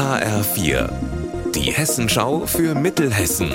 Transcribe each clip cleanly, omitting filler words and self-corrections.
HR4, die Hessenschau für Mittelhessen.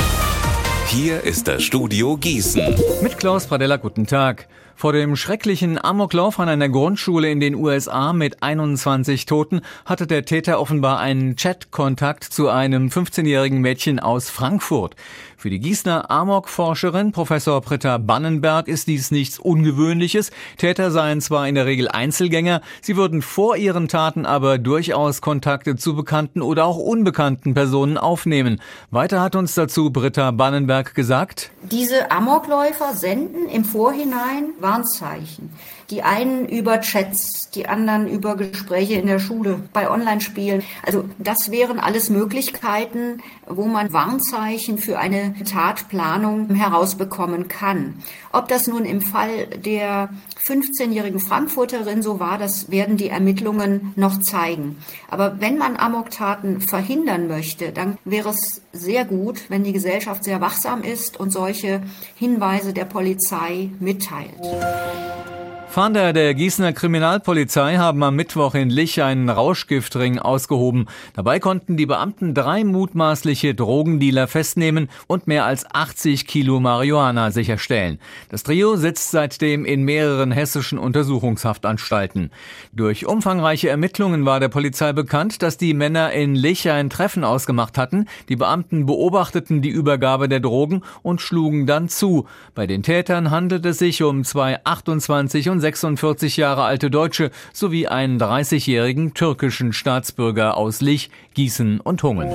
Hier ist das Studio Gießen. Mit Klaus Pradella, guten Tag. Vor dem schrecklichen Amoklauf an einer Grundschule in den USA mit 21 Toten hatte der Täter offenbar einen Chatkontakt zu einem 15-jährigen Mädchen aus Frankfurt. Für die Gießener Amokforscherin Professor Britta Bannenberg ist dies nichts Ungewöhnliches. Täter seien zwar in der Regel Einzelgänger, sie würden vor ihren Taten aber durchaus Kontakte zu bekannten oder auch unbekannten Personen aufnehmen. Weiter hat uns dazu Britta Bannenberg gesagt: Diese Amokläufer senden im Vorhinein Warnzeichen. Die einen über Chats, die anderen über Gespräche in der Schule, bei Online-Spielen. Also das wären alles Möglichkeiten, wo man Warnzeichen für eine Tatplanung herausbekommen kann. Ob das nun im Fall der 15-jährigen Frankfurterin so war, das werden die Ermittlungen noch zeigen. Aber wenn man Amoktaten verhindern möchte, dann wäre es sehr gut, wenn die Gesellschaft sehr wachsam ist und solche Hinweise der Polizei mitteilt. Fahnder der Gießener Kriminalpolizei haben am Mittwoch in Lich einen Rauschgiftring ausgehoben. Dabei konnten die Beamten 3 mutmaßliche Drogendealer festnehmen und mehr als 80 Kilo Marihuana sicherstellen. Das Trio sitzt seitdem in mehreren hessischen Untersuchungshaftanstalten. Durch umfangreiche Ermittlungen war der Polizei bekannt, dass die Männer in Lich ein Treffen ausgemacht hatten. Die Beamten beobachteten die Übergabe der Drogen und schlugen dann zu. Bei den Tätern handelt es sich um 2 28 und 46 Jahre alte Deutsche sowie einen 30-jährigen türkischen Staatsbürger aus Lich, Gießen und Hungen.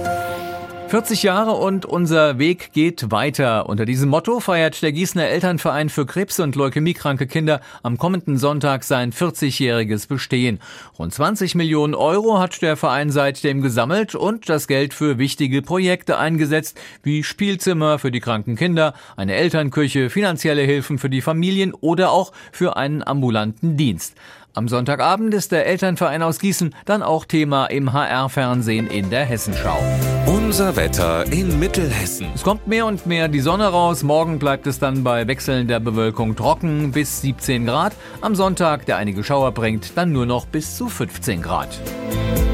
40 Jahre und unser Weg geht weiter. Unter diesem Motto feiert der Gießener Elternverein für Krebs- und leukämiekranke Kinder am kommenden Sonntag sein 40-jähriges Bestehen. Rund 20 Millionen Euro hat der Verein seitdem gesammelt und das Geld für wichtige Projekte eingesetzt, wie Spielzimmer für die kranken Kinder, eine Elternküche, finanzielle Hilfen für die Familien oder auch für einen ambulanten Dienst. Am Sonntagabend ist der Elternverein aus Gießen dann auch Thema im HR-Fernsehen in der Hessenschau. Unser Wetter in Mittelhessen. Es kommt mehr und mehr die Sonne raus. Morgen bleibt es dann bei wechselnder Bewölkung trocken bis 17 Grad. Am Sonntag, der einige Schauer bringt, dann nur noch bis zu 15 Grad.